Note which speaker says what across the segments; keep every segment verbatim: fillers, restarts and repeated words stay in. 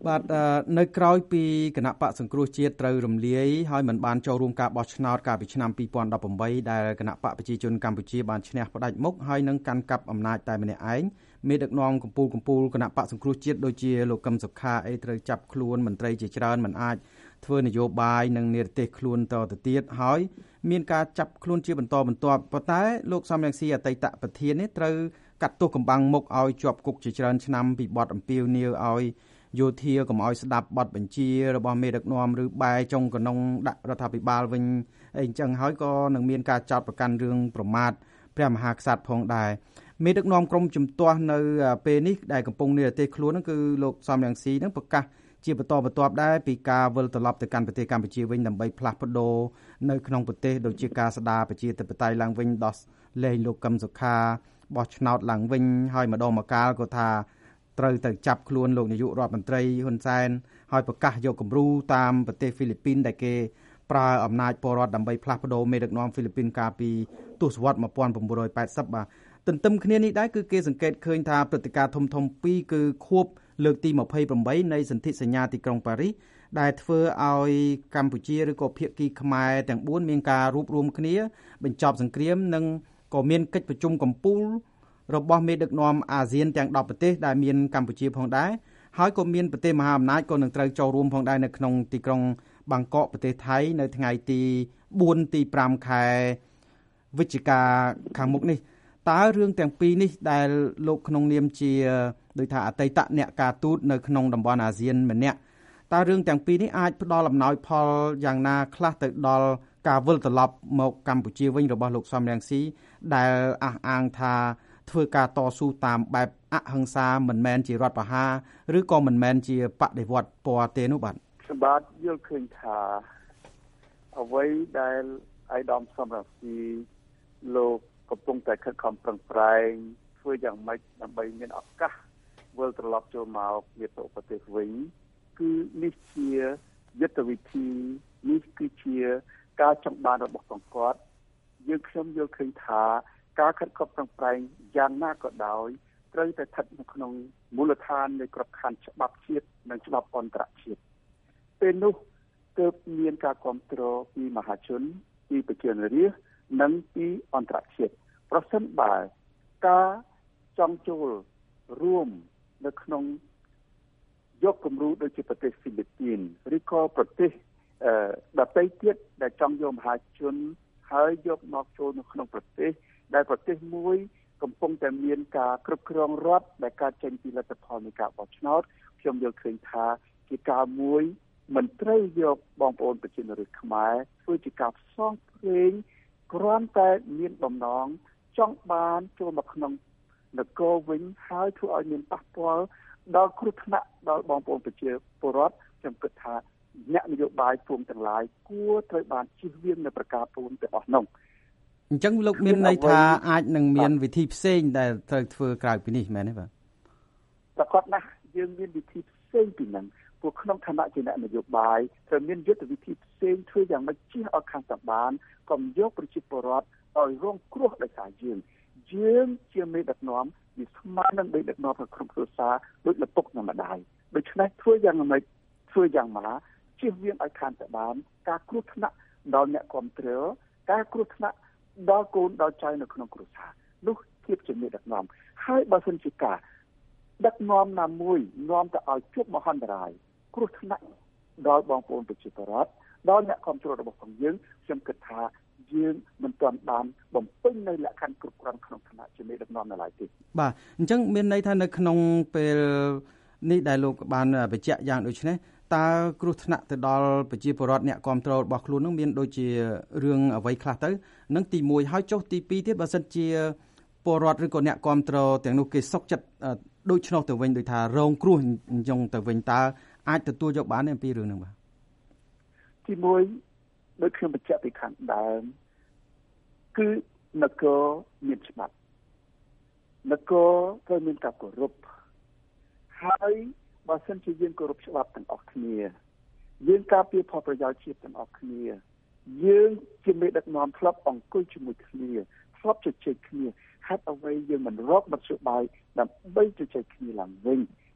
Speaker 1: បាទនៅក្រោយពីគណៈបកសង្គ្រោះជាតិត្រូវរំលាយហើយមិនបានចូលរួមការបោះឆ្នោតកាលពីឆ្នាំពីរពាន់ដប់ប្រាំបីដែលគណៈបកប្រជាជនកម្ពុជាបានឈ្នះផ្ដាច់មុខហើយនឹងកាន់កាប់អំណាចតែម្នាក់ឯងមេដឹកនាំកម្ពុជាកម្ពុជាគណៈបកសង្គ្រោះជាតិដូចជាលោកកឹមសុខាអីត្រូវចាប់ខ្លួនមន្ត្រីជាច្រើនមិនអាចធ្វើនយោបាយនិងនិរទេសខ្លួនតទៅទៀតហើយមានការចាប់ខ្លួនជាបន្តបន្ទាប់ប៉ុន្តែលោកសំរងស៊ីអតីតប្រធាននេះត្រូវកាត់ទោសកំបាំងមុខឲ្យជាប់គុកជាច្រើនឆ្នាំពីបទអំពាវនាវឲ្យយោធាកុំឲ្យស្ដាប់បទបញ្ជារបស់មេដឹកនាំឬបែចុងកណ្ដុងដាក់រដ្ឋាភិបាលវិញអីអញ្ចឹងហើយក៏នឹងមានការចោទប្រកាន់រឿងប្រមាថព្រះមហាក្សត្រផងដែរមេដឹកនាំក្រមជំទាស់នៅពេលនេះដែលកំពុងនិរទេសខ្លួនហ្នឹងគឺលោកសំរងស៊ីហ្នឹងប្រកាសជាបន្តបន្ទាប់ដែរពីការវិលត្រឡប់ទៅកាន់ប្រទេសកម្ពុជាវិញដើម្បីផ្លាស់ប្ដូរនៅក្នុងប្រទេសដូចជាការស្ដារប្រជាធិបតេយ្យឡើងវិញដោះលែងលោកកឹមសុខាបោះឆ្នោតឡើងវិញហើយម្ដងម្កាលក៏ថាត្រូវទៅចាប់ខ្លួនលោកនាយករដ្ឋមន្ត្រីហ៊ុនសែនហើយប្រកាសយកគំរូតាមប្រទេសហ្វីលីពីនដែលគេប្រើអំណាចពលរដ្ឋដើម្បីផ្លាស់ប្ដូរមេដឹកនាំហ្វីលីពីនកាលពីទសវត្សរ៍một nghìn chín trăm tám mươiបាទទន្ទឹមគ្នានេះដែរគឺគេសង្កេតឃើញថាព្រឹត្តិការណ៍ធំធំពីរគឺខួបលើកទីยี่สิบแปดនៃសន្ធិសញ្ញាទីក្រុងប៉ារីសដែលធ្វើឲ្យកម្ពុជាឬក៏ភាគីខ្មែរទាំងបួនមានការរួបរวมគ្នាបញ្ចប់សង្គ្រាមនិងក៏មានកិច្ចប្រជុំកំពូលរបស់មេដឹកនាំអាស៊ានទាំងដប់ប្រទេសដែលមានកម្ពុជាផងដែរហើយក៏មានប្រទេសមហាអំណាចក៏នឹងត្រូវចូលរួមផងដែរនៅក្នុងទីក្រុងបាងកកប្រទេសថៃនៅថ្ងៃទីbốnទីfiveខែវិច្ឆិកាខាងមុខនេះតើរឿងទាំងពីរនេះដែលលោកក្នុងនាមជាដោយថាអតីតអ្នកការទូតនៅក្នុងតំបន់អាស៊ានម្នាក់តើរឿងទាំងពីរនេះអាចផ្ដល់អំណោយផលយ៉ាងណាខ្លះទៅដល់ការវិលត្រឡប់មកកម្ពុជាវិញរបស់លោកសំរងស៊ីដែលអះអាងថាធ្វើការតស៊ូតាមបែបអហិង្សាមិនមែនជារដ្ឋប្រហារឬក៏មិនមែនជាបដិវត្តពណ៌ទេនោះបាទ
Speaker 2: សម្បត្តិយល់ឃើញថាអ្វីដែលអាយដាមសំរងស៊ីលោកកំពុងតែខិតខំប្រឹងប្រែងធ្វើយ៉ាងម៉េចដើម្បីមានឱកាសវិលត្រឡប់ចូលមកមាតុប្រទេសវិញគឺនេះជាយុទ្ធវិធីនេះគឺជាការចង់បានរបស់គាត់យើងខ្ញុំយល់ឃើញថាការខិតខំប្រឹងប្រែងយ៉ាងណាក៏ដោយត្រូវតែស្ថិតនៅក្នុងមូលដ្ឋាននៃក្របខ័ណ្ឌច្បាប់ជាតិនិងច្បាប់អន្តរជាតិពេលនោះទើបមានការគ្រប់គ្រងពីមហាជនពីប្រជាជនរាស្ត្រនិងពីអន្តរជាតិប្រសិនបើការចង់ចូលរួមនៅក្នុងយកគំរូដូចជាប្រទេសហ្វីលីពីនឬក៏ប្រទេសអឺដទៃទៀតដែលចង់យកមហាជនហើយយកមកចូលនៅក្នុងប្រទេសដែលប្រទេសមួយកំពុងតែមានការគ្រប់គ្រងរដ្ឋដែលកើតចេញពីលទ្ធផលនៃការបោះឆ្នោតខ្ញុំយល់ឃើញថាជាការមួយមិនត្រូវយកបងប្អូនប្រជាជនរាស្ត្រខ្មែរធ្វើជាការផ្សងព្រេងគ្រាន់តែមានបំណងចង់បានចូលមកក្នុងនគរវិញហើយធ្វើឲ្យមានប៉ះពាល់ដល់គ្រោះថ្នាក់ដល់បងប្អូនប្រជាពលរដ្ឋខ្ញុំគិតថាអ្នកនយោបាយភូមិទាំងឡាយគួរត្រូវបានជៀសវាងនៅប្រការពូនទាំងអស់នោះ
Speaker 1: អញ្ចឹងលោកមានន័យថាអាចនឹងមានវិធីផ្សេងដែលត្រូវធ្វើក្រៅពីនេះមែនទេបាទ
Speaker 2: ប្រកបណាស់យើងមានវិធីផ្សេងពីហ្នឹងពួកក្នុងឋានៈជាអ្នកនយោបាយត្រូវមានយុទ្ធវិធីផ្សេងធ្វើយ៉ាងម៉េចជៀសឲ្យខាងតបានកុំយកប្រជាពលរដ្ឋឲ្យរងគ្រោះដោយសារយើងយើងជាមេដឹកនាំវាស្មើនឹងមេដឹកនាំក្នុងក្រុមគ្រួសារដូចឪពុកនិងម្ដាយដូច្នេះធ្វើយ៉ាងម៉េចធ្វើយ៉ាងម៉េចជៀសវាងឲ្យខាងតបានការគ្រោះថ្នាក់ដល់អ្នកគ្រប់គ្រងការគ្រោះថ្នាក់ដល់កូនដល់ចៅនៅក្នុងគ្រួសារនោះធៀបជាមេដឹកនាំហើយបើសិនជាការដឹកនាំណាមួយនាំទៅឲ្យជួបមហន្តរាយគ្រោះថ្នាក់ដល់បងប្អូនប្រជាពលរដ្ឋដល់អ្នកគ្រប់គ្រងរបស់ផងយើងខ្ញុំគិតថាយើងមិនទាន់បានបំពេញនៅលក្ខខណ្ឌគ្រប់គ្រាន់ក្នុងឋានៈជាមេដឹកនាំនៅឡើយទេ
Speaker 1: បាទអញ្ចឹងមានន័យថានៅក្នុងពេលនេះដែលលោកបានបញ្ជាក់យ៉ាងដូចនេះតើគ្រោះថ្នាក់ទៅដល់ប្រជាពលរដ្ឋអ្នកគ្រប់គ្រងរបស់ខ្លួននឹងមានដូចជារឿងអ្វីខ្លះទៅនឹងទីមួយហើយចុះទីពីរទៀតបើសិនជាពលរដ្ឋឬក៏អ្នកគ្រប់គ្រងទាំងនោះគេសុខចិត្តដូច្នោះទៅវិញដោយថារងគ្រោះអញ្ចឹងទៅវិញតើអាចទទួលយកបានទេអំពីរឿងហ្នឹងបាទ
Speaker 2: ទីមួយដូចខ្ញុំបញ្ជាក់ពីខាងដើមគឺនគរមានច្បាប់នគរត្រូវមានការគោរពហើយបើសិនជាយើងគោរពច្បាប់ទាំងអស់គ្នាយើងការពារផលប្រយោជន៍ជាតិទាំងអស់គ្នាយើងជាមេដឹកនាំធ្លាប់អង្គុយជាមួយគ្នាធ្លាប់ជជែកគ្នាហេតុអ្វីយើងមិនរកមធ្យោបាយដើម្បីជជែកគ្នាឡើងវិញ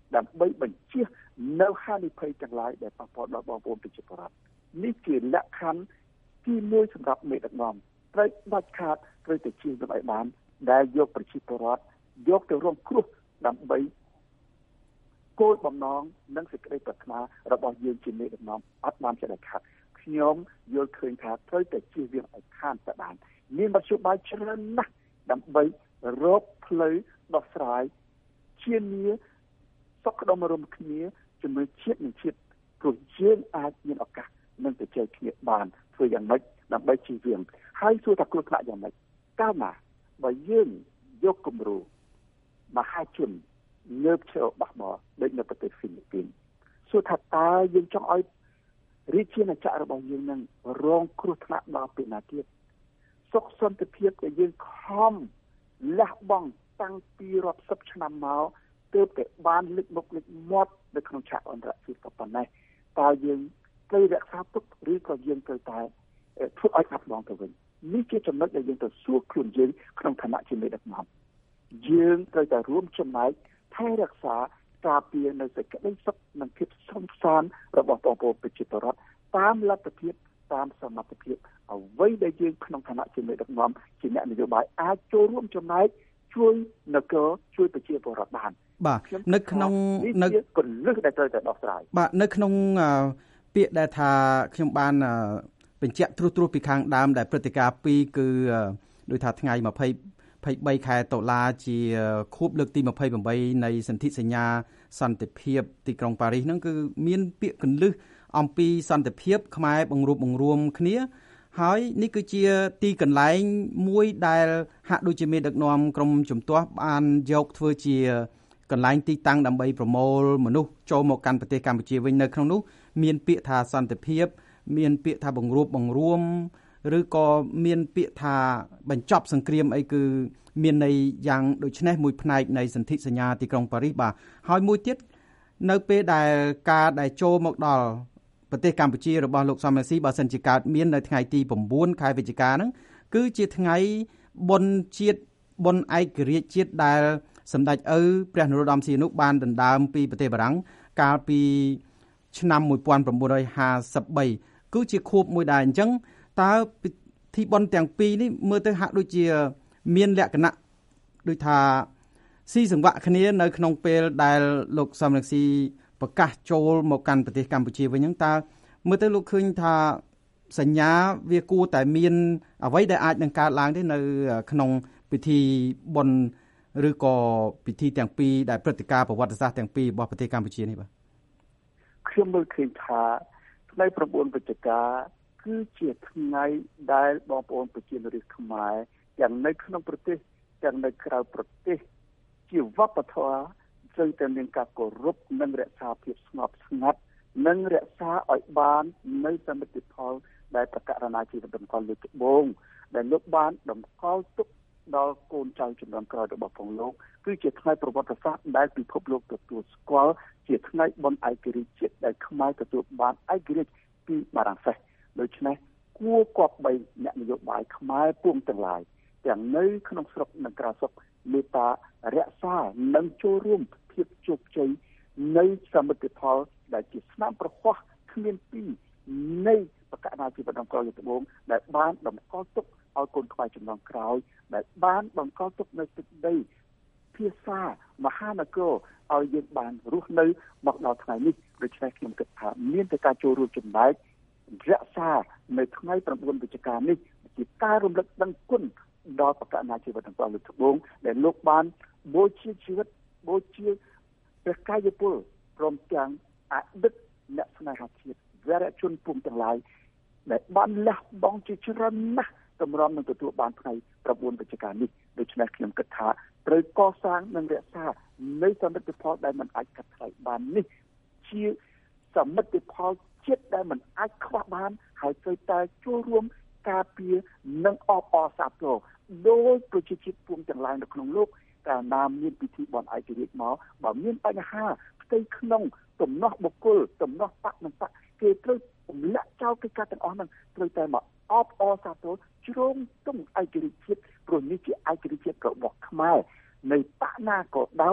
Speaker 2: ដើម្បីបញ្ជានៅហានិភ័យទាំងឡាយដែលប៉ះពាល់ដល់បងប្អូនប្រជាពលរដ្ឋនេះជាលក្ខខណ្ឌទីមួយសម្រាប់មេដឹកនាំត្រូវដាច់ខាតត្រូវតែជៀសវាងឲ្យបានដែលយកប្រជាពលរដ្ឋយកទៅរងគ្រោះដើម្បីគោលបំណងនិងសេចក្តីប្រាថ្នារបស់យើងជាមេដឹកនាំអត់បានជាដាច់ខាតខ្ញុំយល់ឃើញថាត្រូវតែជៀសវាងឲ្យខានទៅបានមានមធ្យោបាយច្រើនណាស់ដើម្បីរកផ្លូវដោះស្រាយជានីសុខដុមរមគ្នាជាមួយជាតិនិងជាតិព្រោះយើងអាចមានឱកាសនឹងទៅជែកគ្នាបានធ្វើយ៉ាងម៉េចដើម្បីជៀសវាងហើយសួរថាគ្រោះថ្នាក់យ៉ាងម៉េចកាលណាបើយើងយកគំរូមហាជនងើបឈរបះបោដូចនៅប្រទេសហ្វីលីពីនសួរថាតើយើងចង់ឲ្យរាជាណាចក្ររបស់យើងនឹងរងគ្រោះថ្នាក់ដល់ពេលណាទៀតសុខសន្តិភាពដែលយើងខំលះបង់តាំងពីរាប់សិបឆ្នាំមកទើបតែបានលិចមុខលិចមាត់នៅក្នុងឆាកអន្តរជាតិក៏ប៉ុណ្ណេះតើយើងត្រូវរក្សាទុកឬក៏យើងត្រូវតែធ្វើឲ្យខាត់បងទៅវិញនេះជាចំណុចដែលយើងត្រូវសួរខ្លួនយើងក្នុងឋានៈជាមេដឹកនាំយើងត្រូវតែរួមចំណែកថែរក្សាការពារនៅសេចក្តីសុខនិងភាពសុខសាន្តរបស់បងប្អូនប្រជាពលរដ្ឋតាមលទ្ធភាពតាមសមត្ថភាពអ្វីដែលយើងក្នុងឋានៈជាមេដឹកនាំជាអ្នកនយោបាយអាចចូលរួមចំណែកជួយនគរជួយប្រជាពលរដ្ឋបាន
Speaker 1: បាទនៅក្នុង
Speaker 2: នៅគន្លឹះដែលត្រូវតែដោះស្រាយ
Speaker 1: បាទនៅក្នុងពាក្យដែលថាខ្ញុំបានបញ្ជាក់ត្រួសត្រាសពីខាងដើមដែលព្រឹត្តិការណ៍ពីរគឺដោយថាថ្ងៃยี่สิบ ยี่สิบสามខែតុលាជាខួបលើកទីยี่สิบแปดនៃសន្ធិសញ្ញាសន្តិភាពទីក្រុងប៉ារីសហ្នឹងគឺមានពាក្យកន្លឹះអំពីសន្តិភាពខ្មែរបង្រួបបង្រួមគ្នាហើយនេះគឺជាទីកន្លែងមួយដែលហាក់ដូចជាមានដឹកនាំក្រមជំទាស់បានយកធ្វើជាកន្លែងទីតាំងដើម្បីប្រមូលមនុស្សចូលមកកាន់ប្រទេសកម្ពុជាវិញនៅក្នុងនោះមានពាក្យថាសន្តិភាពមានពាក្យថាបង្រួបបង្រួមឬក៏មានពាក្យថាបញ្ចប់សង្គ្រាមអីគឺមានន័យយ៉ាងដូចនេះមួយផ្នែកនៃសន្ធិសញ្ញាទីក្រុងប៉ារីសបាទហើយមួយទៀតនៅពេលដែលការដែលចូលមកដល់ប្រទេសកម្ពុជារបស់លោកសំរងស៊ីបើសិនជាកើតមាននៅថ្ងៃទី9ខែវិច្ឆិកាហ្នឹងគឺជាថ្ងៃបុណ្យជាតិបុណ្យឯករាជ្យជាតិដែលសម្ដេចឪព្រះនរោត្តមសីហនុបានដណ្ដើមពីប្រទេសបារាំងកាលពីឆ្នាំnineteen fifty-threeគឺជាខួបមួយដែរអញ្ចឹងតើពិធីបុណ្យទាំងពីរនេះមើលទៅហាក់ដូចជាមានលក្ខណៈដូចថាស៊ីសង្វាក់គ្នានៅក្នុងពេលដែលលោកសំរងស៊ីប្រកាសចូលមកកាន់ប្រទេសកម្ពុជាវិញហ្នឹងតើមើលទៅលោកឃើញថាសញ្ញាវាគួរតែមានអ្វីដែលអាចនឹងកើតឡើងទេនៅក្នុងពិធីបុណ្យឬក៏ពិធីទាំងពីរដែលព្រឹត្តិការណ៍ប្រវត្តិសាស្ត្រទាំងពីររបស់ប្រទេសកម្ពុជានេះបាទ
Speaker 2: ខ្ញុំមើលឃើញថាថ្ងៃnineវិច្ឆិកាគឺជាថ្ងៃដែលបងប្អូនប្រជាជនរាស្ត្រខ្មែរទាំងនៅក្នុងប្រទេសទាំងនៅក្រៅប្រទេសជាវប្បធម៌ត្រូវតែមានការគោរពនិងរក្សាភាពស្ងប់ស្ងាត់និងរក្សាឲ្យបាននៅសមិទ្ធផលដែលប្រកាសណាជីវិតតម្កល់លើត្បូងដែលលោកបានតម្កល់ទុកដល់កូនចៅជំនាន់ក្រោយរបស់ផងលោកគឺជាថ្ងៃប្រវត្តិសាស្ត្រដែលពិភពលោកទទួលស្គាល់ជាថ្ងៃបុណ្យឯករាជ្យជាតិដែលខ្មែរទទួលបានឯករាជ្យពីបារាំងសេសដូច្នេះគួរគប្បីអ្នកនយោបាយខ្មែរពុំទាំងឡាយទាំងនៅក្នុងស្រុកនិងក្រៅស្រុកមេត្តារក្សានិងចូលរួមភាពជោគជ័យនៃសមិទ្ធផលដែលជាស្នាមប្រហោះគ្មានពីរនៃបកណាជីវិតតម្កល់លើត្បូងដែលបានតម្កល់ទុកឲ្យកូនខ្មែរជំនាន់ក្រោយដែលបានតម្កល់ទុកនៅទឹកដីភាសាមហានគរឲ្យយើងបានរស់នៅមកដល់ថ្ងៃនេះដូច្នេះខ្ញុំគិតថាមានតែការចូលរួមចំណែករក្សានៅថ្ងៃnineវិច្ឆិកានេះជាការរំលឹកដឹងគុណដល់បកណាជីវិតតម្កល់លើត្បូងដែលលោកបានបូជាជីវិតបូជាព្រះកាយពលព្រមទាំងអតីតអ្នកស្នេហាជាតិវរជនពុំទាំងឡាយដែលបានលះបង់ជាច្រើនណាស់តម្រាំនឹងទទួលបានថ្ងៃnineវិច្ឆិកានេះដូច្នេះខ្ញុំគិតថាត្រូវកសាងនិងរក្សានៅសមិទ្ធផលដែលមិនអាចកាត់ថ្លៃបាននេះជាសមិទ្ធផលជាតិដែលមិនអាចខ្វះបានហើយត្រូវតែចូលរួមការពារនិងអបអរសាទរដោយប្រជាជាតិពុំទាំងឡាយនៅក្នុងលោកកាលណាមានពិធីបុណ្យឯករាជ្យមកបើមានបញ្ហាផ្ទៃក្នុងទំនាស់បុគ្គលទំនាស់បកនិងបកគេត្រូវទម្លាក់ចោលកិច្ចការទាំងអស់ហ្នឹងត្រូវតែមកអបអរសាទរជ្រងទុំឯករាជ្យជាតិព្រោះនេះជាឯករាជ្យជាតិរបស់ខ្មែរនៃបកណាក៏ដោយ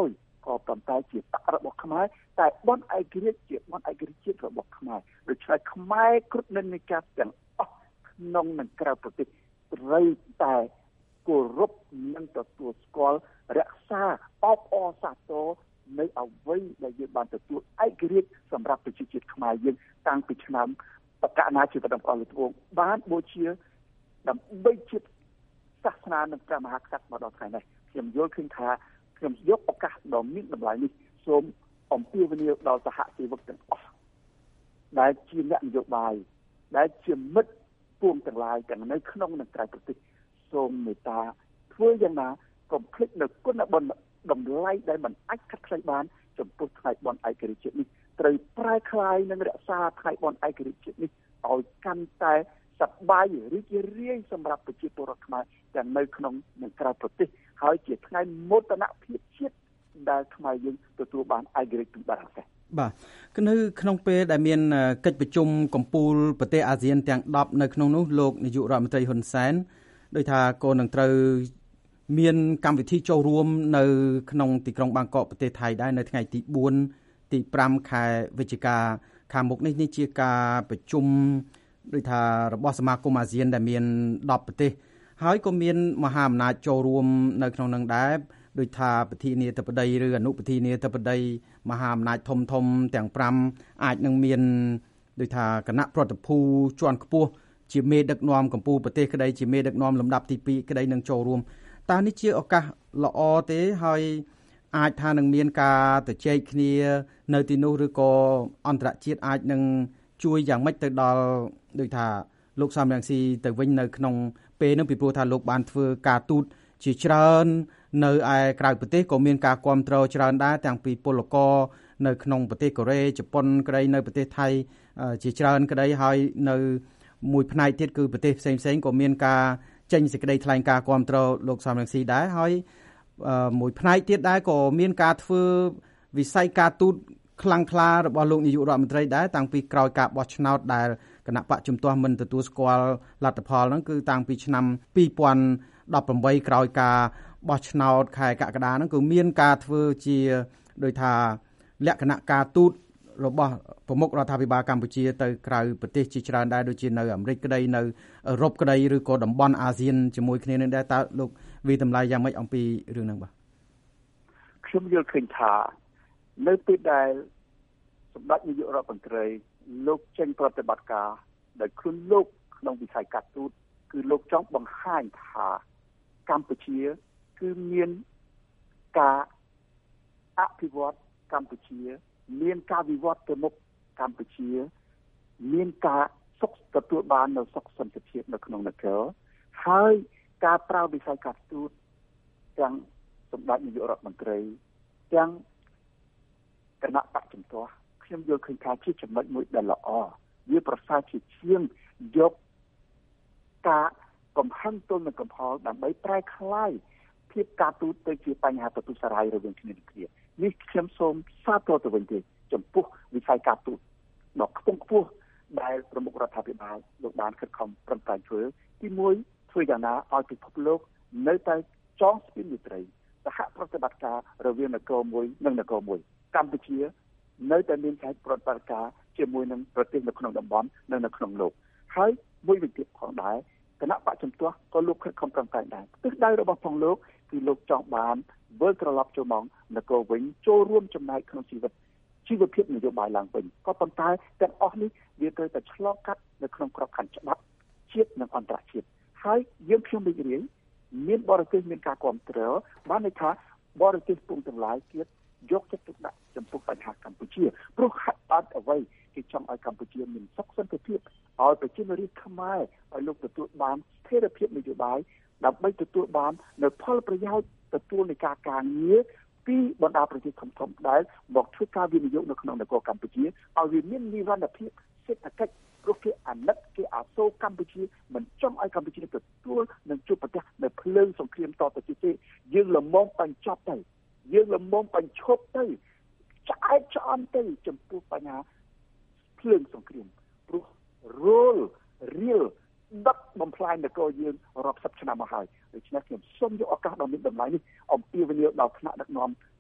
Speaker 2: ក៏ប៉ុន្តែជាបករបស់ខ្មែរតែបនឯករាជ្យជាបនឯករាជ្យជាតិរបស់ខ្មែរដូច្នេះខ្មែរគ្រប់និន្នាការទាំងអស់ក្នុងនិងក្រៅប្រទេសត្រូវតែគោរពនិងទទួលស្គាល់រក្សាអបអរសាទរនៅអ្វីដែលយើងបានទទួលឯករាជ្យសម្រាប់ប្រជាជាតិខ្មែរយើងតាំងពីឆ្នាំបកណាជាបណ្ដំអស់លោកបងបានបូជាដើម្បីជាតិសាសនានិងព្រះមហាក្សត្រមកដល់ថ្ងៃនេះខ្ញុំយល់ឃើញថាខ្ញុំយកឱកាសដ៏មានតម្លៃនេះសូមអំពាវនាវដល់សហជីវទាំងអស់ដែលជាអ្នកនយោបាយដែលជាមិត្តពួងទាំងឡាយទាំងនៅក្នុងនិងក្រៅប្រទេសសូមមេត្តាធ្វើយ៉ាងណាកុំភ្លេចនៅគុណបុណ្យតម្លៃដែលមិនអាចកាត់ថ្លៃបានចំពោះថ្ងៃបុណ្យឯករាជ្យជាតិនេះត្រូវប្រែក្លាយនិងរក្សាថ្ងៃបុណ្យឯករាជ្យជាតិនេះឲ្យកាន់តែសប្បាយរីករាយសម្រាប់ប្រជាពលរដ្ឋខ្មែរទាំងនៅក្នុងនិងក្រៅប្រទេសហើយជាថ្ងៃមោទនភាពជាតិដែលខ្មែរយើងទទួលបានឯករាជ្យពីបារាំង
Speaker 1: បាទគឺនៅក្នុងពេលដែលមានកិច្ចប្រជុំកំពូលប្រទេសអាស៊ានទាំងដប់នៅក្នុងនោះលោកនាយករដ្ឋមន្ត្រីហ៊ុនសែនដោយថាក៏នឹងត្រូវមានកម្មវិធីចូលរួមនៅក្នុងទីក្រុងបាងកកប្រទេសថៃដែរនៅថ្ងៃទីបួនទីប្រាំខែវិច្ឆិកាខាងមុខនេះនេះជាការប្រជុំដោយថារបស់សមាគមអាស៊ានដែលមានដប់ប្រទេសហើយក៏មានមហាអំណាចចូលរួមនៅក្នុងនឹងដែរដោយថាប្រធានាធិបតីឬអនុប្រធានាធិបតីមហាអំណាចធំធំទាំងប្រាំអាចនឹងមានដោយថាគណៈប្រតិភូជាន់ខ្ពស់ជាមេដឹកនាំកម្ពុជាប្រទេសក្តីជាមេដឹកនាំលំដាប់ទីពីរក្តីនឹងចូលរួមតើនេះជាឱកាសល្អទេហើយអាចថានឹងមានការទៅជែកគ្នានៅទីនោះឬក៏អន្តរជាតិអាចនឹងជួយយ៉ាងម៉េចទៅដល់ដូចថាលោកសំរងស៊ីទៅវិញនៅក្នុងពេលនោះពីព្រោះថាលោកបានធ្វើការទូតជាច្រើននៅឯក្រៅប្រទេសក៏មានការគ្រប់គ្រងច្រើនដែរទាំងពីពលករនៅក្នុងប្រទេសកូរ៉េជប៉ុនក្តីនៅប្រទេសថៃជាច្រើនក្តីហើយនៅមួយផ្នែកទៀតគឺប្រទេសផ្សេងផ្សេងក៏មានការចេញសេចក្តីថ្លែងការណ៍គ្រប់គ្រងលោកសំរងស៊ីដែរហើយមួយផ្នែកទៀតដែរក៏មានការធ្វើវិស័យការទូតខ្លាំងក្លារបស់លោកនាយករដ្ឋមន្ត្រីដែរតាំងពីក្រោយការបោះឆ្នោតដែលគណៈបកជំទាស់មិនទទួលស្គាល់លទ្ធផលហ្នឹងគឺតាំងពីឆ្នាំពីរពាន់ដប់ប្រាំបីក្រោយការបោះឆ្នោតខែកក្កដាហ្នឹងគឺមានការធ្វើជាដោយថាលក្ខណៈការទូតរបស់ប្រមុខរដ្ឋាភិបាលកម្ពុជាទៅក្រៅប្រទេសជាច្រើនដែរដូចជានៅអាមេរិកក្តីនៅអឺរ៉ុបក្តីឬក៏តំបន់អាស៊ានជាមួយគ្នានឹងដែរតើលោកវិតម្លៃយ៉ាងម៉េចអំពីរឿងហ្នឹងបាទ
Speaker 2: ខ្ញុំយល់ឃើញថានៅពេលដែលសម្ដេចនាយករដ្ឋមន្ត្រីលោកចេញប្រតិបត្តិការដោយខ្លួនលោកក្នុងវិស័យការទូតគឺលោកចង់បង្ហាញថាកម្ពុជាគឺមានការអភិវឌ្ឍកម្ពុជាមានការវិវត្តទៅមុខកម្ពុជាមានការសុខទទួលបាននៅសុខសន្តិភាពនៅក្នុងនគរហើយការប្រើវិស័យការទូតទាំងសម្ដេចនាយករដ្ឋមន្ត្រីទាំងគណៈបកជំទាស់ខ្ញុំយល់ឃើញថាជាចំណុចមួយដែលល្អវាប្រសើរជាជាងយកការកំហឹងទល់នឹងកំហល់ដើម្បីប្រែក្លាយភាពការទូតទៅជាបញ្ហាទទូចសារាយរវាងគ្នានឹងគ្នានេះខ្ញុំសូមសាទរទៅវិញទេចំពោះវិស័យការទូតដ៏ខ្ពង់ខ្ពស់ដែលប្រមុខរដ្ឋាភិបាលលោកបានខិតខំប្រឹងប្រែងធ្វើទីមួយធ្វើយ៉ាងណាឲ្យពិភពលោកនៅតែចងស្ពានមេត្រីសហប្រតិបត្តិការរវាងនគរមួយនិងនគរមួយកម្ពុជានៅតែមានការប្រតិបត្តិការជាមួយនឹងប្រទេសនៅក្នុងតំបន់និងនៅក្នុងលោកហើយមួយវិញទៀតផងដែរគណៈបកជំទាស់ក៏លោកខិតខំប្រឹងប្រែងដែរទិសដៅរបស់ផងលោកគឺលោកចង់បានវិលត្រឡប់ចូលមកនគរវិញចូលរួមចំណែកក្នុងជីវិតជីវភាពនយោបាយឡើងវិញក៏ប៉ុន្តែទាំងអស់នេះវាត្រូវតែឆ្លងកាត់នៅក្នុងក្របខ័ណ្ឌច្បាប់ជាតិនិងអន្តរជាតិហើយយើងខ្ញុំរីករាយមានបរទេសមានការគ្រប់គ្រងបានន័យថាបរទេសពុំទាំងឡាយទៀតយកចិត្តទុកដាក់ចំពោះបញ្ហាកម្ពុជាព្រោះហាក់អត់អ្វីគេចង់ឲ្យកម្ពុជាមានសុខសន្តិភាពឲ្យប្រជាជនរាស្ត្រខ្មែរឲ្យលោកទទួលបានស្ថិរភាពនយោបាយដើម្បីទទួលបាននៅផលប្រយោជន៍ទទួលនៃការការងារពីបណ្ដាប្រទេសធំៗដែលមកធ្វើការវិនិយោគនៅក្នុងនគរកម្ពុជាឲ្យវាមាននិរន្តរភាពសេដ្ឋកិច្ចព្រោះគេអាណិតគេអាសូរកម្ពុជាមិនចង់ឲ្យកម្ពុជាទទួលនឹងជួបប្រទះនៅភ្លើងសង្គ្រាមតទៅទៀតទេយើងល្មមបញ្ចប់ទៅយើងល្មមបញ្ឈប់ទៅឆ្អែតឆ្អន់ទៅចំពោះបញ្ហាភ្លើងសង្គ្រាមព្រោះរលរៀលដឹកបំផ្លាញនគរយើងរាប់សិបឆ្នាំមកហើយដូច្នេះខ្ញុំសូមយកឱកាសដ៏មានតម្លៃនេះអំពាវនាវដល់ថ្នាក់ដឹកនាំ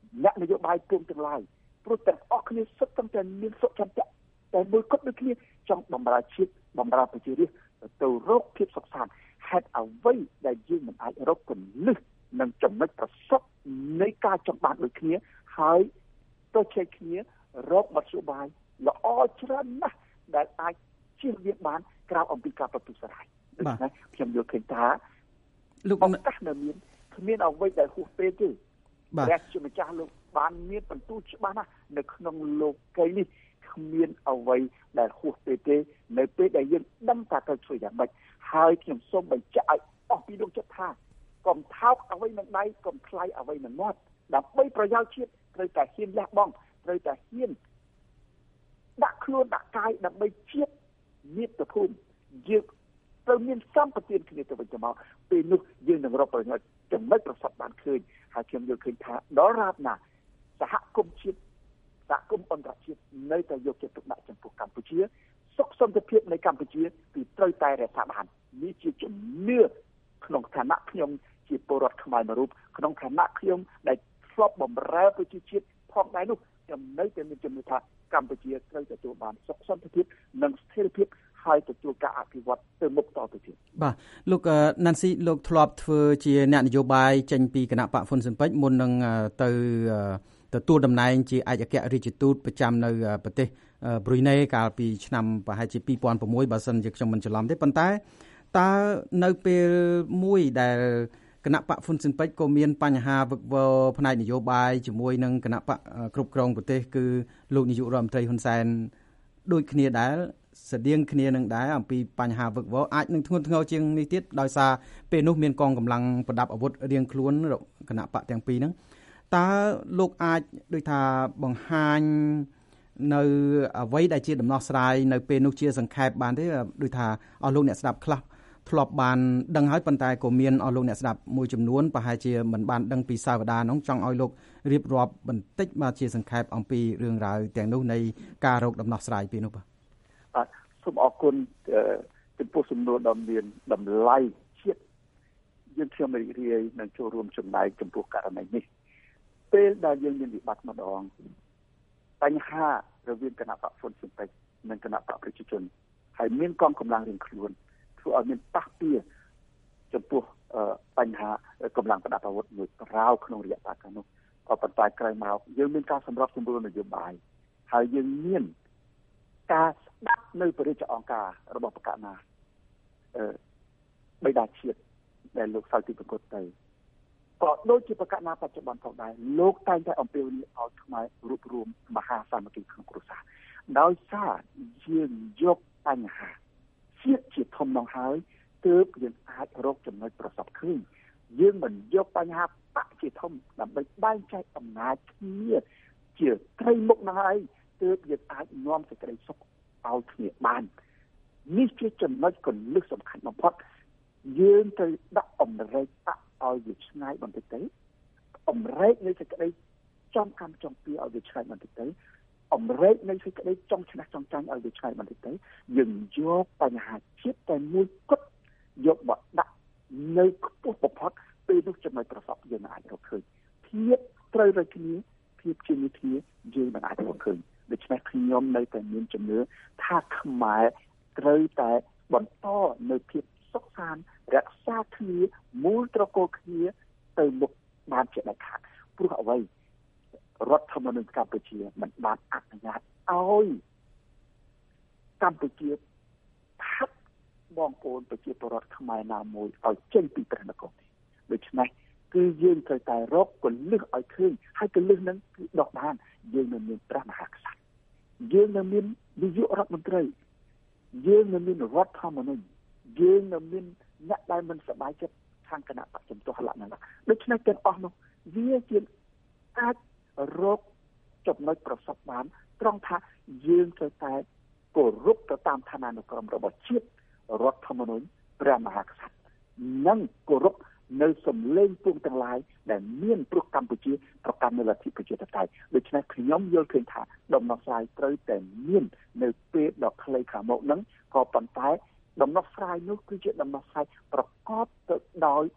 Speaker 2: អ្នកនយោបាយពុំទាំងឡាយព្រោះទាំងអស់គ្នាសុទ្ធតែមានសុខចន្ទៈតែមួយគត់ដូចគ្នាចង់បំរើជាតិបំរើប្រជារាស្ត្រទៅរកភាពសុខសាន្តហេតុអ្វីដែលយើងមិនអាចរកគន្លឹះនិងចំណុចប្រសពនៃការចង់បានដូចគ្នាហើយទៅជែកគ្នារកមធ្យោបាយល្អច្រើនណាស់ដែលអាចជៀសវាងបានក្រៅអំពីការប្រទុសារាយដូច្នេះខ្ញុំយល់ឃើញថាលោកឱកាសនៅមានគ្មានអ្វីដែលហួសពេលទេព្រះជាម្ចាស់លោកបានមានបន្ទូលច្បាស់ណាស់នៅក្នុងលោកីនេះគ្មានអ្វីដែលហួសពេលទេនៅពេលដែលយើងដឹងថាត្រូវធ្វើយ៉ាងម៉េចហើយខ្ញុំសូមបញ្ជាក់ឲ្យអស់ពីលោកចិត្តថាកុំថោកអ្វីនឹងដៃកុំថ្លៃអ្វីនឹងមាត់ដើម្បីប្រយោជន៍ជាតិត្រូវតែហ៊ានលះបង់ត្រូវតែហ៊ានដាក់ខ្លួនដាក់កាយដើម្បីជាតិមាតុភូមិយើងត្រូវមានសម្បទានគ្នាទៅវិញទៅមកពេលនោះយើងនឹងរកប្រយោជន៍ចំណុចប្រសពបានឃើញហើយខ្ញុំយល់ឃើញថាដល់រាបណាសហគមន៍ជាតិសហគមន៍អន្តរជាតិនៅតែយកចិត្តទុកដាក់ចំពោះកម្ពុជាសុខសន្តិភាពនៃកម្ពុជាគឺត្រូវតែរក្សាបាននេះជាជំនឿក្នុងឋានៈខ្ញុំជាពលរដ្ឋខ្មែរមួយរូបក្នុងឋានៈខ្ញុំដែលធ្លាប់បម្រើប្រជាជាតិផងដែរនោះខ្ញុំនៅតែមានជំនឿថាកម្ពុជាត្រូវទទួលបានសុខសន្តិភាពនិងស្ថិរភាពហើយទទួលការអភិវឌ្ឍទៅមុខតទៅទៀត
Speaker 1: បាទលោកណាន់ស៊ីលោកធ្លាប់ធ្វើជាអ្នកនយោបាយចេញពីគណៈបកហ៊ុនស៊ិនប៉ិចមុននឹងទៅទទួលតំណែងជាឯកអគ្គរដ្ឋទូតប្រចាំនៅប្រទេសប្រ៊ុយណេកាលពីឆ្នាំប្រហែលជាពីរពាន់៦បើសិនជាខ្ញុំមិនច្រឡំទេប៉ុន្តែតើនៅពេលមួយដែលគណៈបកហ៊ុនស៊ិនប៉ិចក៏មានបញ្ហាវឹកវរផ្នែកនយោបាយជាមួយនឹងគណៈបកគ្រប់គ្រងប្រទេសគឺលោកនាយករដ្ឋមន្ត្រីហ៊ុនសែនដូចគ្នាដែរស្តៀងគ្នានឹងដែរអំពីបញ្ហាវឹកវរអាចនឹងធ្ងន់ធ្ងរជាងនេះទៀតដោយសារពេលនោះមានកងកម្លាំងប្រដាប់អាវុធរៀងខ្លួនគណៈបកទាំងពីរហ្នឹងតើលោកអាចដូចថាបង្ហាញនៅអ្វីដែលជាដំណោះស្រាយនៅពេលនោះជាសង្ខេបបានទេដូចថាអស់លោកអ្នកស្ដាប់ខ្លះធ្លាប់បានដឹងហើយប៉ុន្តែក៏មានអស់លោកអ្នកស្ដាប់មួយចំនួនប្រហែលជាមិនបានដឹងពីសាវតានោះចង់ឲ្យលោករៀបរាប់បន្តិចមកជាសង្ខេបអំពីរឿងរ៉ាវទាំងនោះនៃការរកដំណោះស្រាយពេលនោះបាទ
Speaker 2: បាទសូមអរគុណចំពោះសំណួរដ៏មានតម្លៃជាតិយើងខ្ញុំរីករាយនឹងចូលរួមចំណែកចំពោះករណីនេះពេលដែលយើងមានវិបត្តិម្ដងបញ្ហារវាងគណៈបកហ៊ុនស៊ិនប៉ិចនិងគណៈបកប្រជាជនហើយមានកងកម្លាំងរៀងខ្លួនធ្វើឲ្យមានប៉ះពាល់ចំពោះបញ្ហាកម្លាំងប្រដាប់អាវុធមួយប្រោក្នុងរយៈកាលខាងនោះក៏ប៉ុន្តែក្រោយមកយើងមានការសម្របសម្រួលនយោបាយហើយយើងមានការស្ដាប់នៅបរិយាអង្គការរបស់បកណាអឺបិតាជាតិដែលលោកសៅទីប្រកុតទៅក៏ដូចជាបកណាបច្ចុប្បន្នផងដែរលោកតែងតែអំពាវនាវឲ្យខ្មែររួបរวมមហាសាមគ្គីក្នុងគ្រួសារដោយសារយើងយកបញ្ហាជាតិជាធំនោះហើយទើបយើងអាចរកចំណុចប្រសពឃើញយើងមិនយកបញ្ហាបកជាធំដើម្បីបែងចែកអំណាចគ្នាជាត្រីមុខនោះហើយទើបយើងអាចនាំសេចក្តីសុខឲ្យគ្នាបាននេះជាចំណុចគន្លឹះសំខាន់បំផុតយើងត្រូវដាក់អំរែកដាក់ឲ្យវាឆ្ងាយបន្តិចទៅអំរែកនៃសេចក្តីចង់កម្មចង់ពីឲ្យវាឆ្ងាយបន្តិចទៅអំរែកនៃសេចក្តីចង់ឆ្នះចង់ចាញ់ឲ្យវាឆ្ងាយបន្តិចទៅយើងយកបញ្ហាជាតិតែមួយគត់យកមកដាក់នៅខ្ពស់បំផុតពេលនោះចំណុចប្រសពយើងអាចរកឃើញភាពត្រូវរកគ្នាភាពជាមួយគ្នាយើងមិនអាចរកឃើញដូច្នេះខ្ញុំនៅតែមានជំនឿថាខ្មែរត្រូវតែបន្តនៅភាពសុខសាន្តរក្សាគ្នាមូលត្រកូលគ្នាទៅមុខបានជាដាច់ខាតព្រោះអ្វីរដ្ឋធម្មនុញ្ញកម្ពុជាមិនបានអនុញ្ញាតឲ្យកម្ពុជាថាត់បងប្អូនប្រជាពលរដ្ឋខ្មែរណាមួយឲ្យចេញពីព្រះនគរទេដូច្នេះគឺយើងត្រូវតែរកគន្លឹះឲ្យឃើញហើយកន្លឹះហ្នឹងគឺដកបានយើងនៅមានព្រះមហាក្សត្រយើងនៅមាននាយករដ្ឋមន្ត្រីយើងនៅមានរដ្ឋធម្មនុញ្ញយើងនៅមានអ្នកដែលមិនសប្បាយចិត្តខាងគណៈបច្ចេកទេសលក្ខណៈដូច្នេះទាំងអស់នោះវាជាអាចរកចំណុចប្រសពបានត្រង់ថាយើងត្រូវតែគោរពទៅតាមឋានានុក្រមរបស់ជាតិរដ្ឋធម្មនុញ្ញព្រះមហាក្សត្រនិងគោរពនៅសម្លេងពងទាំងឡាយដែលមានព្រោះកម្ពុជាប្រកាន់នូវលទ្ធិប្រជាធិបតេយ្យដូច្នេះខ្ញុំយល់ឃើញថាដំណោះស្រាយត្រូវតែមាននៅពេលដ៏ខ្លីខាងមុខហ្នឹងក៏ប៉ុន្តែដំណោះស្រាយនោះគឺជាដំណោះស្រាយប្រកបទៅដោយតម្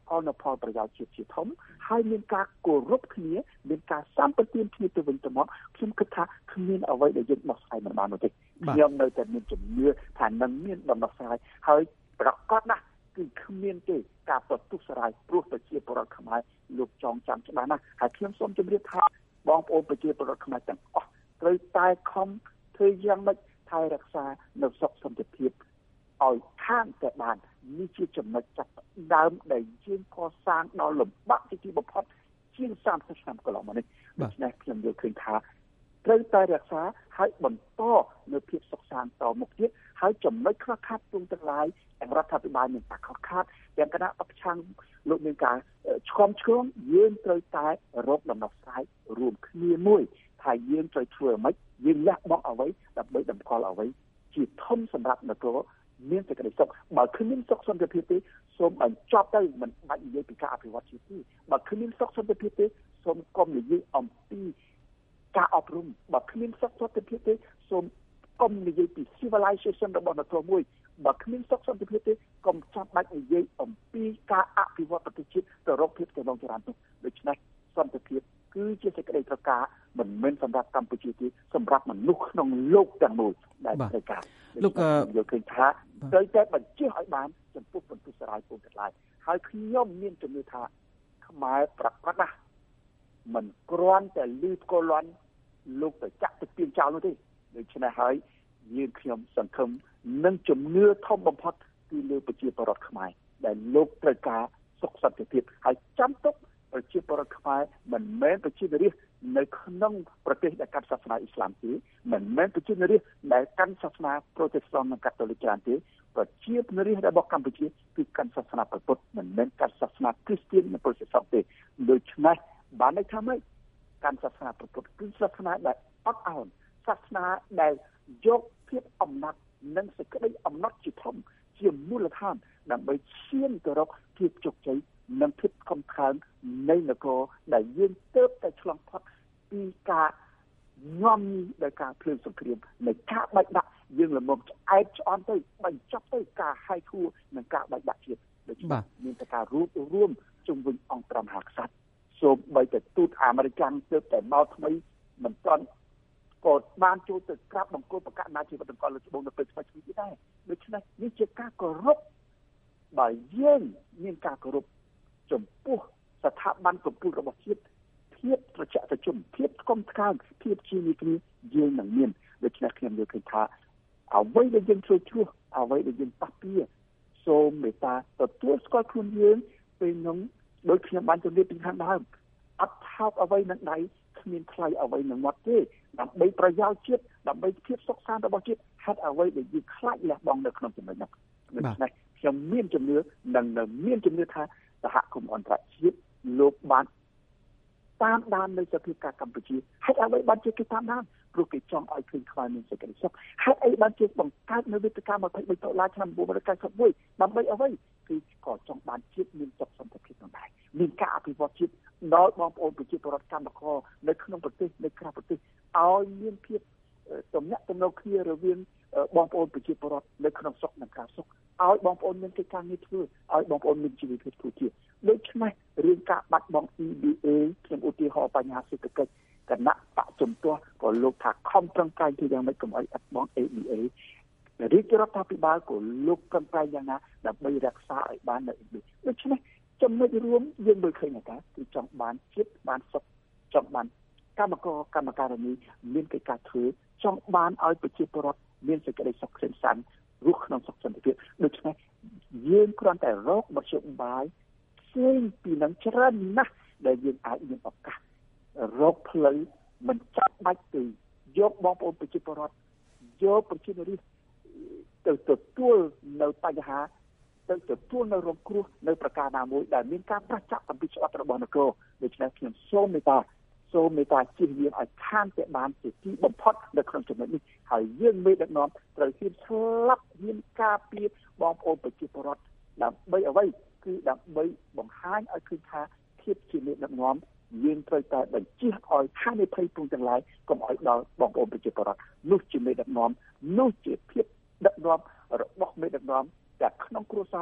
Speaker 2: ផលនៅផលប្រយោជន៍ជាតិជាធំហើយមានការគោរពគ្នាមានការសម្បទានគ្នាទៅវិញទៅមកខ្ញុំគិតថាគ្មានអ្វីដែលយើងដោះស្រាយមិនបាននោះទេខ្ញុំនៅតែមានជំនឿថានឹងមានដំណោះស្រាយហើយប្រកបណាស់គឺគ្មានទេការបន្ទុះស្រាយព្រោះប្រជាពលរដ្ឋខ្មែរលោកចងចាំច្បាស់ណាស់ហើយខ្ញុំសូមជម្រាបថាបងប្អូនប្រជាពលរដ្ឋខ្មែរទាំងអស់ត្រូវតែខំធ្វើយ៉ាងម៉េចថែរក្សានៅសុខសន្តិភាពឲ្យខានតែបាននេះជាចំណុចចាប់ដើមដែលយើងកសាងដល់លំបាកទីបំផុតជាងសាមសិបឆ្នាំកន្លងមកនេះដូច្នេះខ្ញុំយល់ឃើញថាត្រូវតែរក្សាហើយបន្តនៅភាពសុខសាន្តតមុខទៀតហើយចំណុចខ្វះខាតទូទាំងឡាយទាំងរដ្ឋាភិបាលមានការខកខាតទាំងគណៈបព្វឆាំងលោកមានការឆ្គាំឆ្គងយើងត្រូវតែរកដំណោះស្រាយរួមគ្នាមួយថាយើងត្រូវធ្វើអ្វីយើងលះបង់អ្វីដើម្បីតម្កល់អ្វីជាធំសម្រាប់នគរមានសេចក្តីសុខបើគ្មានសុខសន្តិភាពទេសូមបញ្ចប់ទៅមិនបាច់និយាយពីការអភិវឌ្ឍជាតិទេបើគ្មានសុខសន្តិភាពទេសូមកុំនិយាយអំពីការអប់រំបើគ្មានសុខសន្តិភាពទេសូមកុំនិយាយពី civilization របស់នគរមួយបើគ្មានសុខសន្តិភាពទេកុំចាំបាច់និយាយអំពីការអភិវឌ្ឍប្រទេសជាតិទៅរកភាពចម្រុងចម្រើននោះដូច្នេះសន្តិភាពគឺជាសេចក្តីត្រូវការមិនមែនសម្រាប់កម្ពុជាទេសម្រាប់មនុស្សក្នុងលោកទាំងមូលដែលត្រូវការលោកយកឃើញថាត្រូវតែបញ្ជាឲ្យបានចំពោះបន្ទុះស្រាយពូនទាំងឡាយហើយខ្ញុំមានជំនឿថាខ្មែរប្រកាសណាស់មិនគ្រាន់តែលឺស្គរលាន់លោកទៅចាក់ទៅពីចោលនោះទេដូច្នេះហើយយើងខ្ញុំសង្ឃឹមនិងជំនឿធំបំផុតគឺលើប្រជាពលរដ្ឋខ្មែរដែលលោកត្រូវការសុខសន្តិភាពហើយចាំទុកប្រជាពលរដ្ឋខ្មែរមិនមែនប្រជាជនរាស្ត្រនៅក្នុងប្រទេសដែលកាន់សាសនាអ៊ីស្លាមទេមិនមែនប្រជាជនរាស្ត្រដែលកាន់សាសនាប្រូតេស្តង់និងកាតូលិកច្រើនទេប្រជាជនរាស្ត្ររបស់កម្ពុជាគឺកាន់សាសនាពុទ្ធមិនមែនកាន់សាសនាគ្រីស្ទាននិងប្រូតេស្តង់ទេដូច្នេះបានន័យថាម៉េចកាន់សាសនាពុទ្ធគឺសាសនាដែលអត់ឱនសាសនាដែលយកភាពអំណត់និងសេចក្តីអំណត់ជាធំជាមូលដ្ឋានដើម្បីឈានទៅរកភាពជោគជ័យនិងភាពខំខាននៃនគរដែលយើងទើបតែឆ្លងផុតពីការញោមញីដោយការភ្លើងសង្គ្រាមនៃការបែកបាក់យើងល្មមឆ្អែតឆ្អន់ទៅបញ្ចប់ទៅការហាយធួនិងការបែកបាក់ជាតិដូច្នេះមានតែការរួបរួមជុំវិញអង្គព្រះមហាក្សត្រសូម្បីតែទូតអាមេរិកទើបតែមកថ្មីមិនទាន់ក៏បានចូលទៅក្រាបបង្គោលប្រកាសណាជីវិតអង្គលើច្បងនៅពេលថ្មីៗនេះដែរដូច្នេះនេះជាការគោរពបើយើងមានការគោរពចំពោះស្ថាប័នកម្ពុជារបស់ជាតិភាពត្រជាក់ត្រជុំភាពស្គមស្កើងភាពជានីតិយើងនឹងមានដូច្នេះខ្ញុំយល់ឃើញថាអ្វីដែលយើងជួយជួសអ្វីដែលយើងប៉ះពាល់សូមមេត្តាទទួលស្គាល់ខ្លួនយើងពេលនោះដោយខ្ញុំបានជម្រាបពីខាងដើមអត់ថោកអ្វីនឹងដៃគ្មានថ្លៃអ្វីនឹងមាត់ទេដើម្បីប្រយោជន៍ជាតិដើម្បីភាពសុខសាន្តរបស់ជាតិហេតុអ្វីដែលយើងខ្លាចលះបង់នៅក្នុងចំណុចនោះដូច្នេះខ្ញុំមានជំនឿនិងមានជំនឿថាសហគមន៍អន្តរជាតិលោកបានតាមដាននៅសភាពការកម្ពុជាហេតុអ្វីបានជាគេតាមដានព្រោះគេចង់ឲ្យឃើញខ្មែរមានសេចក្តីសុខហេតុអីបានជាបង្កើតនៅវិទ្យការម្ភៃបីដុល្លារឆ្នាំមួយ៩៩មួយដើម្បីអ្វីគឺក៏ចង់បានជាតិមានសុខសន្តិភាពផងដែរមានការអភិវឌ្ឍជាតិដល់បងប្អូនប្រជាពលរដ្ឋកម្មករនៅក្នុងប្រទេសនៅក្រៅប្រទេសឲ្យមានភាពទំនាក់ទំនងគ្នារវាងបងប្អូនប្រជាពលរដ្ឋនៅក្នុងស្រុកនិងក្រៅស្រុកឲ្យបងប្អូនមានកិច្ចការងារធ្វើឲ្យបងប្អូនមានជីវភាពទូទៅដូច្នេះរឿងការបាត់បង់ អ៊ី ប៊ី អេ ខ្ញុំឧទាហរណ៍បញ្ហាសេដ្ឋកិច្ចគណៈបកជំទាស់ក៏លោកថាខំប្រឹងប្រែងធ្វើយ៉ាងម៉េចកុំឲ្យបាត់បង់ អេ ប៊ី អេ រាជរដ្ឋាភិបាលក៏លោកប្រឹងប្រែងយ៉ាងណាដើម្បីរក្សាឲ្យបាននៅ អ៊ី ប៊ី អេ ដូច្នេះចំណុចរួមយើងមើលឃើញថាគឺចង់បានជាតិបានសុខចង់បានកម្មករកម្មការិនីមានកិច្ចការធ្វើចង់បានឲ្យប្រជាពលរដ្ឋមានសេចក្តីសុខក្សាន្តរស់ក្នុងសុខសន្តិភាពដូច្នេះយើងគ្រាន់តែរកមធ្យោបាយផ្សេងពីនឹងច្រើនណាស់ដែលយើងអាចមានឱកាសរកផ្លូវមិនចាំបាច់ទៅយកបងប្អូនប្រជាពលរដ្ឋយកប្រជាជនរាស្ត្រទៅទទួលនៅបញ្ហាទៅទទួលនៅរងគ្រោះនៅប្រការណាមួយដែលមានការប្រឆាំងអំពីច្បាប់របស់នគរដូច្នេះខ្ញុំសូមមេត្តាសូមមេត្តាជៀសវាងឲ្យខានតែបានជាទីបំផុតនៅក្នុងចំណុចនេះហើយយើងមេដឹកនាំត្រូវហ៊ានស្លាប់ហ៊ានការពារបងប្អូនប្រជាពលរដ្ឋដើម្បីអ្វីគឺដើម្បីបង្ហាញឲ្យឃើញថាភាពជាមេដឹកនាំយើងត្រូវតែបញ្ជាឲ្យហានិភ័យពុំទាំងឡាយកុំឲ្យដល់បងប្អូនប្រជាពលរដ្ឋនោះជាមេដឹកនាំនោះជាភាពដឹកនាំរបស់មេដឹកនាំតែក្នុងគ្រួសារ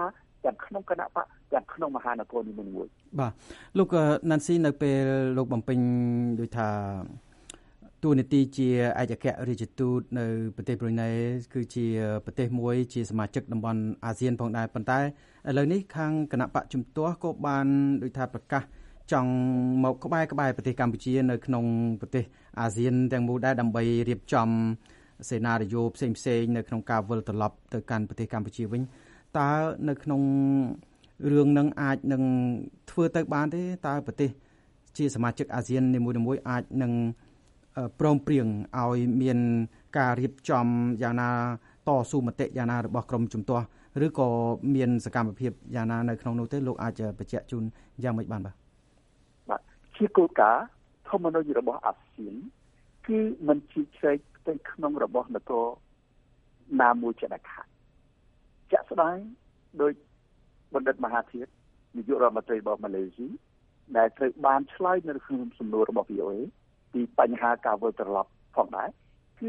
Speaker 2: ទាំងក្នុងគណៈបកទាំងក្នុងមហានគរនីមួយៗ
Speaker 1: បាទលោកណាន់ស៊ីនៅពេលលោកបំពេញដូចថាតួនាទីជាឯកអគ្គរដ្ឋទូតនៅប្រទេសប្រ៊ុយណេគឺជាប្រទេសមួយជាសមាជិកតំបន់អាស៊ានផងដែរប៉ុន្តែឥឡូវនេះខាងគណៈបកជំទាស់ក៏បានដូចថាប្រកាសចង់មកក្បែរក្បែរប្រទេសកម្ពុជានៅក្នុងប្រទេសអាស៊ានទាំងមូលដែរដើម្បីរៀបចំសេណារីយ៉ូផ្សេងផ្សេងនៅក្នុងការវិលត្រឡប់ទៅកាន់ប្រទេសកម្ពុជាវិញតើនៅក្នុងរឿងនឹងអាចនឹងធ្វើទៅបានទេតើប្រទេសជាសមាជិកអាស៊ាននីមួយៗអាចនឹងព្រមព្រៀងឲ្យមានការរៀបចំយ៉ាងណាតស៊ូមតិយ៉ាងណារបស់ក្រមជំទាស់ឬក៏មានសកម្មភាពយ៉ាងណានៅក្នុងនោះទេលោកអាចបញ្ជាក់ជូនយ៉ាងម៉េចបានបាទ
Speaker 2: បាទជាគោលការណ៍ធម្មនុញ្ញរបស់អាស៊ានគឺមិនជាជ្រែកទៅក្នុងរបស់នគរណាមួយជាដាច់ខាតជាក់ស្ដែងដោយបណ្ឌិតមហាធិរនាយករដ្ឋមន្ត្រីរបស់ម៉ាឡេស៊ីដែលត្រូវបានឆ្លើយនៅក្នុងសំណួររបស់ វី អូ អេ ពីបញ្ហាការវិលត្រឡប់ផងដែរគឺ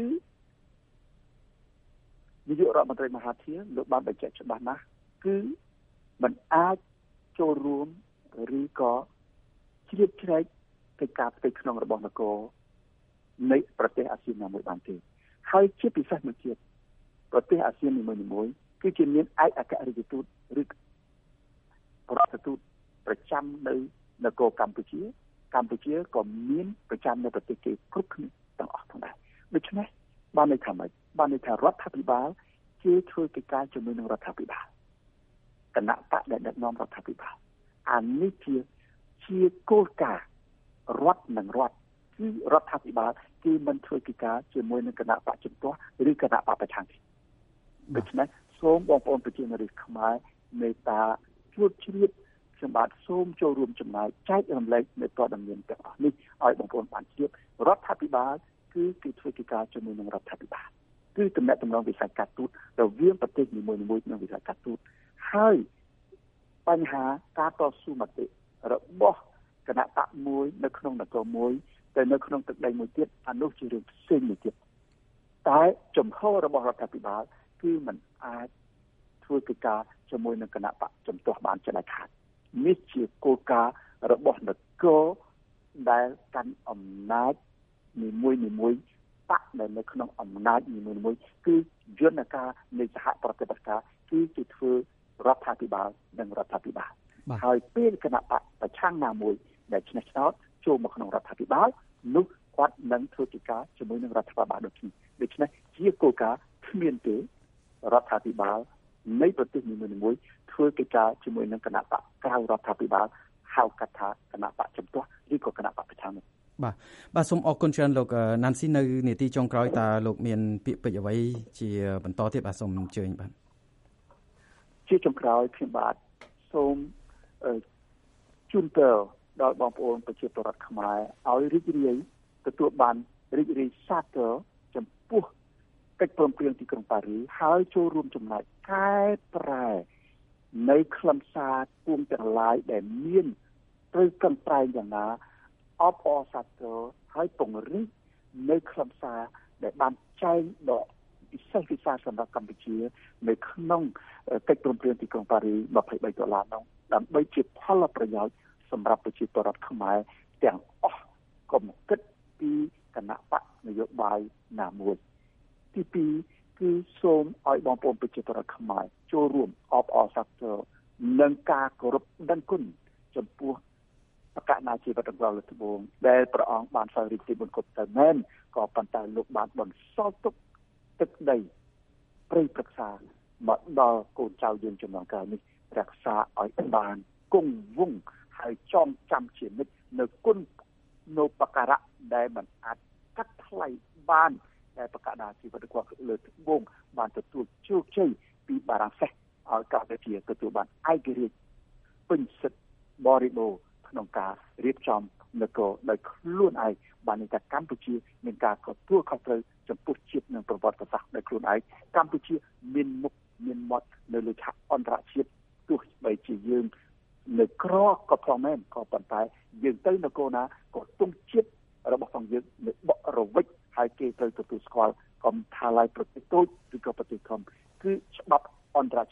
Speaker 2: នាយករដ្ឋមន្ត្រីមហាធិរលោកបានបញ្ជាក់ច្បាស់ណាស់គឺมันអាចចូលរួមឬក៏ជ្រៀតជ្រែកកិច្ចការផ្ទៃក្នុងរបស់នគរនៃប្រទេសអាស៊ានណាមួយបានទេហើយជាពិសេសមួយទៀតប្រទេសអាស៊ាននីមួយៗគឺជាមានឯកអគ្គរដ្ឋទូតឬរដ្ឋទូតប្រចាំនៅនគរកម្ពុជាកម្ពុជាក៏មានប្រចាំនៅប្រទេសគេគ្រប់គ្នាទាំងអស់ផងដែរដូច្នេះបានន័យថាម៉េចបានន័យថារដ្ឋាភិបាលជាធ្វើកិច្ចការជាមួយនឹងរដ្ឋាភិបាលគណៈបកដែលដឹកនាំរដ្ឋាភិបាលអានេះជាជាគោលការណ៍រដ្ឋនិងរដ្ឋគឺរដ្ឋាភិបាលគឺមិនធ្វើកិច្ចការជាមួយនឹងគណៈបកជំទាស់ឬគណៈបកប្រឆាំងទេដូច្នេះសូមបងប្អូនប្រជាជនរាស្ត្រខ្មែរមេត្តាជួបជ្រាបខ្ញុំបាទសូមចូលរួមចំណាយចែករំលែកនៅព័ត៌មានទាំងអស់នេះឲ្យបងប្អូនបានជ្រាបរដ្ឋាភិបាលគឺគឺធ្វើកិច្ចការជាមួយនឹងរដ្ឋាភិបាលគឺទំនាក់ទំនងវិស័យការទូតរវាងប្រទេសនីមួយៗនិងវិស័យការទូតហើយបញ្ហាការតស៊ូមតិរបស់គណៈបកមួយនៅក្នុងនគរមួយទៅនៅក្នុងទឹកដីមួយទៀតអានោះជារឿងផ្សេងមួយទៀតតែចំហរបស់រដ្ឋាភិបាលគឺมันអាចធ្វើកិច្ចការជាមួយនឹងគណៈបកជំទាស់បានជាដាច់ខាតនេះជាគោលការណ៍របស់នគរដែលកាន់អំណាចនីមួយនីមួយបកដែលនៅក្នុងអំណាចនីមួយនីមួយគឺយន្តការនៃសហប្រតិបត្តិការគឺជាធ្វើរដ្ឋាភិបាលនិងរដ្ឋាភិបាលហើយពេលគណៈបកប្រឆាំងណាមួយដែលឆ្នេះឆ្នោតចូលមកក្នុងរដ្ឋាភិបាលនោះគាត់នឹងធ្វើកិច្ចការជាមួយនឹងរដ្ឋាភិបាលដូចនេះដូច្នេះជាគោលការណ៍គ្មានទេរដ្ឋាភិបាលនៃប្រទេសនីមួយៗធ្វើកិច្ចការជាមួយនឹងគណៈបកក្រៅរដ្ឋាភិបាលហៅកាត់ថាគណៈបកជំទាស់ឬក៏គណៈបកប្រឆាំងនោះ
Speaker 1: បាទបាទសូមអរគុណច្រើនលោកណាន់ស៊ីនៅនាទីចុងក្រោយតើលោកមានពាក្យពេចន៍អ្វីជាបន្តទៀតបាទសូមអញ្ជើញបាទ
Speaker 2: ជាចុងក្រោយខ្ញុំបាទសូមជូនពរដល់បងប្អូនប្រជាពលរដ្ឋខ្មែរឲ្យរីករាយទទួលបានរីករាយសាទរចំពោះកិច្ចព្រមព្រៀងទីក្រុងប៉ារីសហើយចូលរួមចំណែកកែប្រែនៃខ្លឹមសារពួងទាំងឡាយដែលមានត្រូវកំប្រែងយ៉ាងណាអបអរសាទរហើយពង្រីកនៅខ្លឹមសារដែលបានចែងដកពិសេសពិសេសសម្រាប់កម្ពុជានៅក្នុងកិច្ចព្រមព្រៀងទីក្រុងប៉ារីសยี่สิบสามដុល្លារនោះដើម្បីជាផលប្រយោជន៍សម្រាប់ប្រជាពលរដ្ឋខ្មែរទាំងអស់កុំគិតពីគណៈបកនយោបាយណាមួយទីពីរគឺសូមឲ្យបងប្អូនប្រជាពលរដ្ឋខ្មែរចូលរួមអបអរសាទរនឹងការគោរពដឹងគុណចំពោះបកណាជីវិតរបស់លោកត្បូងដែលព្រះអង្គបានសោយរាជទីបុណ្យគប់ទៅមែនក៏ប៉ុន្តែលោកបានបន្សល់ទុកទឹកដីព្រៃព្រឹក្សាមកដល់កូនចៅយើងចំនួនក្រោយនេះរក្សាឲ្យបានគង់វង្សហើយចងចាំជានិច្ចនៅគុណនៅបការៈដែលមិនអាចកាត់ថ្លៃបានដែលបកណាជីវិតរបស់លើកត្បូងបានទទួលជោគជ័យពីបារាំងសេះឲ្យកម្ពុជាទទួលបានឯករាជ្យពេញសិទ្ធិបរិបូរណ៍ក្នុងការរៀបចំនគរដោយខ្លួនឯងបានន័យថាកម្ពុជាមានការទទួលខុសត្រូវចំពោះជាតិនិងប្រវត្តិសាស្ត្រដោយខ្លួនឯងកម្ពុជាមានមុខមានមាត់នៅលើឆាកអន្តរជាតិទោះបីជាយើងនៅក្រក៏ផងមែនក៏ប៉ុន្តែយើងទៅនគរណាក៏ទង់ជាតិរបស់ផងយើងនៅបករវិចហើយគេត្រូវទទួលស្គាល់កុំថាឡើយប្រទេសតូចឬក៏ប្រទេសធំគឺច្បាប់អន្តរជាតិ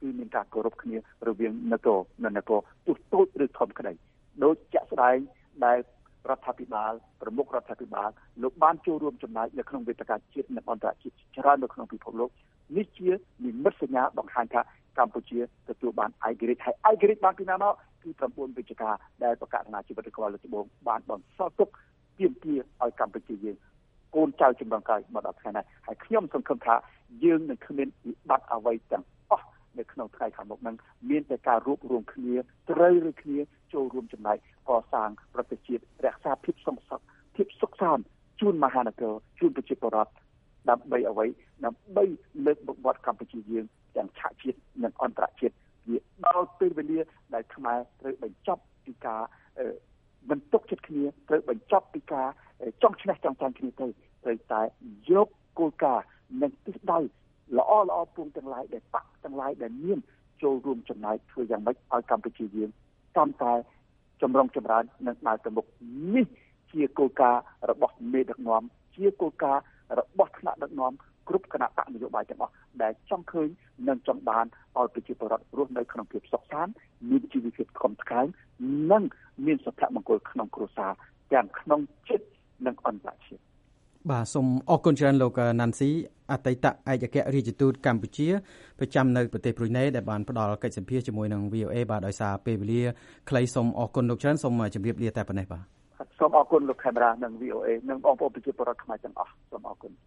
Speaker 2: គឺមានការគោរពគ្នារវាងនគរនិងនគរទោះតូចឬធំក្តីដូចជាក់ស្ដែងដែលរដ្ឋាភិបាលប្រមុខរដ្ឋាភិបាលលោកបានចូលរួមចំណែកនៅក្នុងវេទិកាជាតិនិងអន្តរជាតិច្រើននៅក្នុងពិភពលោកនេះជានិមិត្តសញ្ញាបង្ហាញថាកម្ពុជាទទួលបានឯករាជ្យហើយឯករាជ្យបានពីណាមកគឺប្រព័ន្ធវិជ្ជាការដែលប្រកាសណាជីវិតរបស់លោកត្បូងបានបន្សល់ទុកទាមទារឲ្យកម្ពុជាយើងកូនចៅជំនាន់ក្រោយមកដល់ថ្ងៃនេះហើយខ្ញុំសង្ឃឹមថាយើងនឹងគ្មានវិបត្តិអ្វីទាំងអស់នៅក្នុងថ្ងៃខាងមុខនឹងមានតែការរួបរวมគ្នាត្រូវឬគ្នាចូលរួមចំណែកកសាងប្រទេសជាតិរក្សាភាពសង្កត់ភាពសុខសាន្តជូនមហានគរជូនប្រជាពលរដ្ឋដើម្បីអ្វីដើម្បីលើកមុខមាត់កម្ពុជាយើងទាំងឆាកជាតិនិងអន្តរជាតិវាដល់ពេលវេលាដែលខ្មែរត្រូវបញ្ចប់ពីការមិនទុកចិត្តគ្នាត្រូវបញ្ចប់ពីការចង់ឈ្នះចង់ចាញ់គ្នាទៅត្រូវតែយកគោលការណ៍និងទិសដៅល្អល្អពងទាំងឡាយដែលបាក់ទាំងឡាយដែលមានចូលរួមចំណែកធ្វើយ៉ាងម៉េចឲ្យកម្ពុជាយើងកាន់តែចម្រុងចម្រើននិងដើរទៅមុខនេះជាគោលការណ៍របស់មេដឹកនាំជាគោលការណ៍របស់ថ្នាក់ដឹកនាំគ្រប់គណៈបកនយោបាយទាំងអស់ដែលចង់ឃើញនិងចង់បានឲ្យប្រជាពលរដ្ឋរស់នៅក្នុងភាពសុខសាន្តមានជីវភាពខំថ្កើងនិងមានសុភមង្គលក្នុងគ្រួសារទាំងក្នុងជាតិនិងអន្តរជាតិ
Speaker 1: បាទសូមអរគុណច្រើនលោកណាន់ស៊ីអតីតឯកអគ្គរដ្ឋទូតកម្ពុជាប្រចាំនៅប្រទេសប្រ៊ុយណេដែលបានផ្ដល់កិច្ចសម្ភាសជាមួយនឹង វី អូ អេ បាទដោយសារពេលវេលាខ្លីសូមអរគុណលោកច្រើនសូមជម្រាបលាតែប៉ុណ្ណេះបាទ
Speaker 2: សូមអរគុណលោកខេមរានិង វី អូ អេ និងបងប្អូនប្រជាពលរដ្ឋខ្មែរទាំងអស់សូមអរគុណ